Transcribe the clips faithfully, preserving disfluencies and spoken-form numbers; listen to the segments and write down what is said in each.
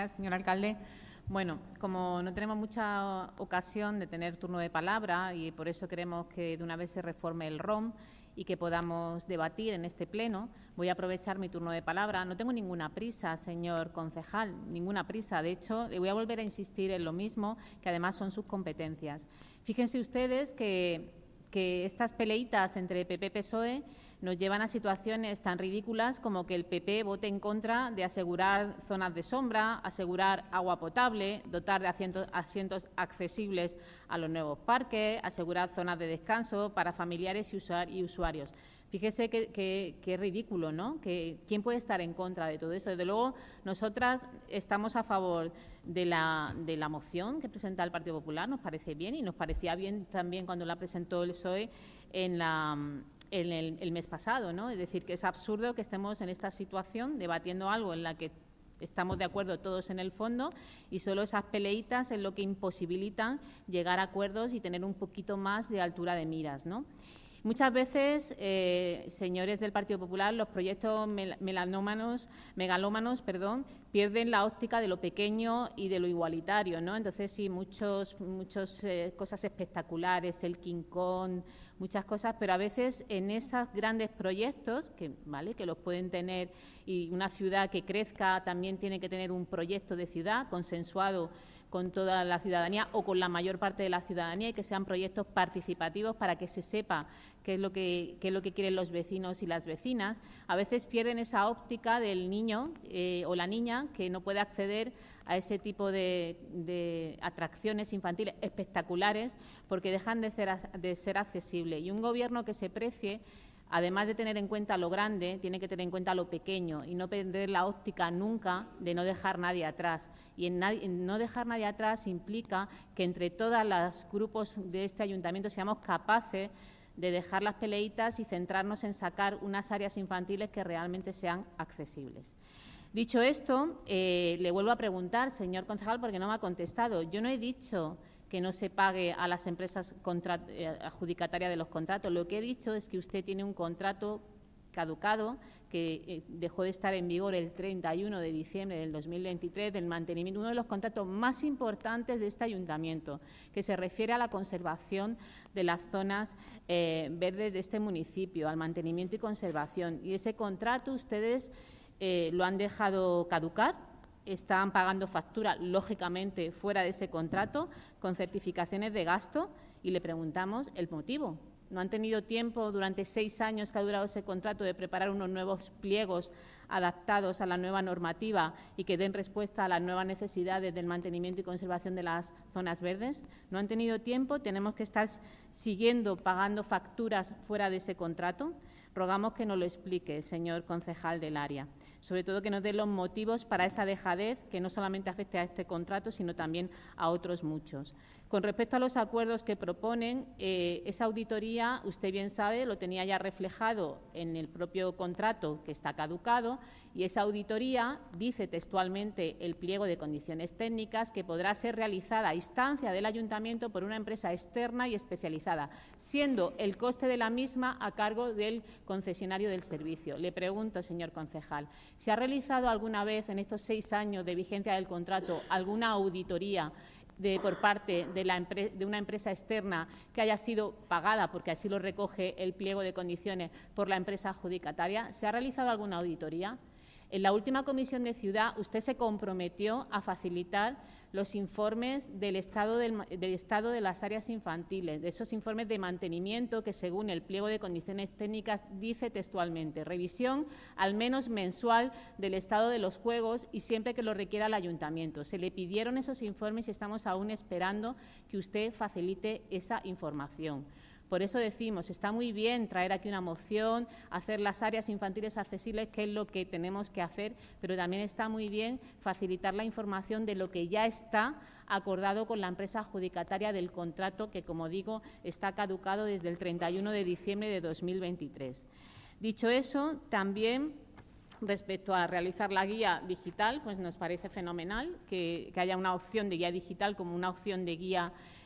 Señor alcalde, bueno, como no tenemos mucha ocasión de tener turno de palabra y por eso queremos que de una vez se reforme el R O M y que podamos debatir en este pleno, voy a aprovechar mi turno de palabra. No tengo ninguna prisa, señor concejal, ninguna prisa. De hecho, le voy a volver a insistir en lo mismo, que además son sus competencias. Fíjense ustedes que, que estas peleitas entre P P y P S O E nos llevan a situaciones tan ridículas como que el P P vote en contra de asegurar zonas de sombra, asegurar agua potable, dotar de asientos, asientos accesibles a los nuevos parques, asegurar zonas de descanso para familiares y, usuar, y usuarios. Fíjese que, que, que es ridículo, ¿no? Que, ¿quién puede estar en contra de todo eso? Desde luego, nosotras estamos a favor de la, de la moción que presenta el Partido Popular, nos parece bien y nos parecía bien también cuando la presentó el P S O E en la... En el, el mes pasado, ¿no? Es decir, que es absurdo que estemos en esta situación debatiendo algo en la que estamos de acuerdo todos en el fondo y solo esas peleitas es lo que imposibilitan llegar a acuerdos y tener un poquito más de altura de miras, ¿no? Muchas veces, eh, señores del Partido Popular, los proyectos melanómanos, megalómanos perdón, pierden la óptica de lo pequeño y de lo igualitario, ¿no? Entonces, sí, muchos, muchos eh, cosas espectaculares, el King Kong, muchas cosas, pero a veces en esos grandes proyectos, que, ¿vale? que los pueden tener, y una ciudad que crezca también tiene que tener un proyecto de ciudad consensuado con toda la ciudadanía o con la mayor parte de la ciudadanía y que sean proyectos participativos para que se sepa qué es lo que, qué es lo que quieren los vecinos y las vecinas. A veces pierden esa óptica del niño eh, o la niña que no puede acceder a ese tipo de, de atracciones infantiles espectaculares porque dejan de ser, de ser accesibles. Y un gobierno que se precie, además de tener en cuenta lo grande, tiene que tener en cuenta lo pequeño y no perder la óptica nunca de no dejar nadie atrás. Y en, nadie, en no dejar nadie atrás implica que entre todos los grupos de este ayuntamiento seamos capaces de dejar las peleitas y centrarnos en sacar unas áreas infantiles que realmente sean accesibles. Dicho esto, eh, le vuelvo a preguntar, señor concejal, porque no me ha contestado. Yo no he dicho que no se pague a las empresas adjudicatarias de los contratos. Lo que he dicho es que usted tiene un contrato caducado que dejó de estar en vigor el treinta y uno de diciembre del dos mil veintitrés, del mantenimiento, uno de los contratos más importantes de este ayuntamiento, que se refiere a la conservación de las zonas eh, verdes de este municipio, al mantenimiento y conservación. Y ese contrato ustedes eh, lo han dejado caducar. Están pagando factura, lógicamente, fuera de ese contrato, con certificaciones de gasto, y le preguntamos el motivo. ¿No han tenido tiempo durante seis años que ha durado ese contrato de preparar unos nuevos pliegos adaptados a la nueva normativa y que den respuesta a las nuevas necesidades del mantenimiento y conservación de las zonas verdes? ¿No han tenido tiempo? ¿Tenemos que estar siguiendo pagando facturas fuera de ese contrato? Rogamos que nos lo explique, señor concejal del área. Sobre todo que nos dé los motivos para esa dejadez que no solamente afecte a este contrato, sino también a otros muchos. Con respecto a los acuerdos que proponen, eh, esa auditoría, usted bien sabe, lo tenía ya reflejado en el propio contrato que está caducado, y esa auditoría dice textualmente el pliego de condiciones técnicas que podrá ser realizada a instancia del ayuntamiento por una empresa externa y especializada, siendo el coste de la misma a cargo del concesionario del servicio. Le pregunto, señor concejal, ¿se ha realizado alguna vez en estos seis años de vigencia del contrato alguna auditoría De, por parte de, la de una empresa externa que haya sido pagada, porque así lo recoge el pliego de condiciones, por la empresa adjudicataria? ¿Se ha realizado alguna auditoría? En la última comisión de ciudad usted se comprometió a facilitar los informes del estado, del, del estado de las áreas infantiles, de esos informes de mantenimiento que, según el pliego de condiciones técnicas, dice textualmente revisión al menos mensual del estado de los juegos y siempre que lo requiera el ayuntamiento. Se le pidieron esos informes y estamos aún esperando que usted facilite esa información. Por eso decimos, está muy bien traer aquí una moción, hacer las áreas infantiles accesibles, que es lo que tenemos que hacer, pero también está muy bien facilitar la información de lo que ya está acordado con la empresa adjudicataria del contrato, que, como digo, está caducado desde el treinta y uno de diciembre de dos mil veintitrés. Dicho eso, también respecto a realizar la guía digital, pues nos parece fenomenal que, que haya una opción de guía digital como una opción de guía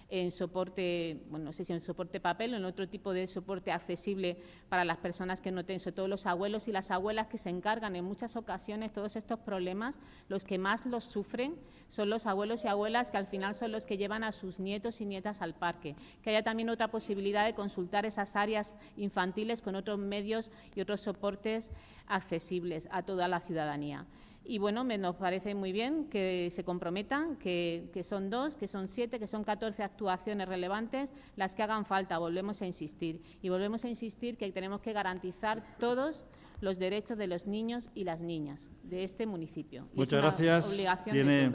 en soporte, bueno, no sé si en soporte papel o en otro tipo de soporte accesible para las personas que no tienen, sobre todo los abuelos y las abuelas que se encargan en muchas ocasiones todos estos problemas, los que más los sufren son los abuelos y abuelas que al final son los que llevan a sus nietos y nietas al parque. Que haya también otra posibilidad de consultar esas áreas infantiles con otros medios y otros soportes accesibles a toda la ciudadanía. Y bueno, me, nos parece muy bien que se comprometan, que, que son dos, que son siete, que son catorce actuaciones relevantes las que hagan falta. Volvemos a insistir. Y volvemos a insistir que tenemos que garantizar todos los derechos de los niños y las niñas de este municipio. Y Muchas es una gracias. obligación Tiene... de todos.